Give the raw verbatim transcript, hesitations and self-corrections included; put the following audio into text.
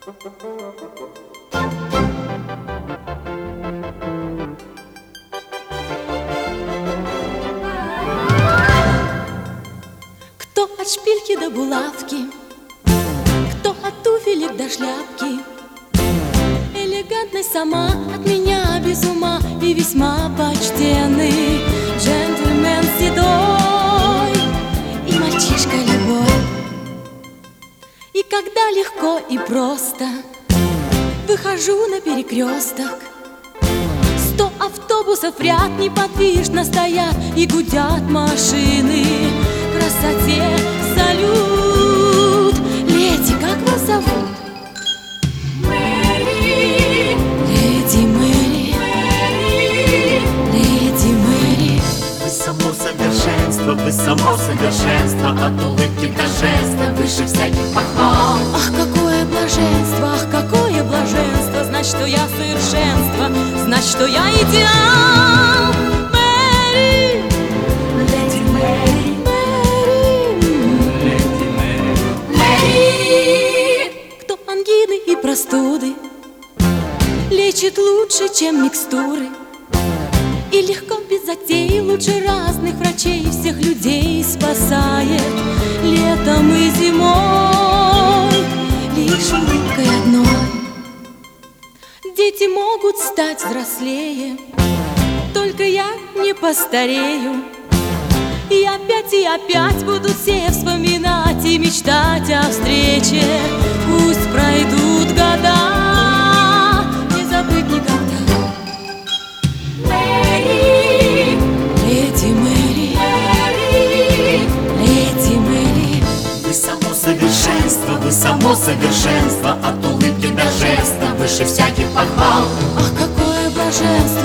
Кто от шпильки до булавки, кто от туфелек до шляпки, элегантность сама от меня без ума и весьма почтенный джентльмен седой и мальчишка любой. И когда легко и просто выхожу на перекресток, сто автобусов в ряд неподвижно стоят и гудят машины. Красоте салют. Леди, как вас зовут? Мэри. Леди Мэри. Мэри. Леди Мэри. Вы само совершенство, вы само совершенство, от улыбки до жеста выше всяких похвал. Ах, какое блаженство, ах, какое блаженство. Знать, что я совершенство, знать, что я идеал. Мэри. Леди Мэри. Леди Мэри. Мэри. Кто ангины и простуды лечит лучше, чем микстуры, и легко, без затей, лучше разных врачей всех людей спасает летом и зимой лишь улыбкой одной. Дети могут стать взрослее, только я не постарею. И опять и опять будут все вспоминать и мечтать о встрече. Пусть пройдут года, не забыть никогда. Мэри. Леди Мэри. Мэри. Леди Мэри. Вы само совершенство, вы само совершенство, от улыбки до жеста выше всяких похвал. Ах, какое блаженство,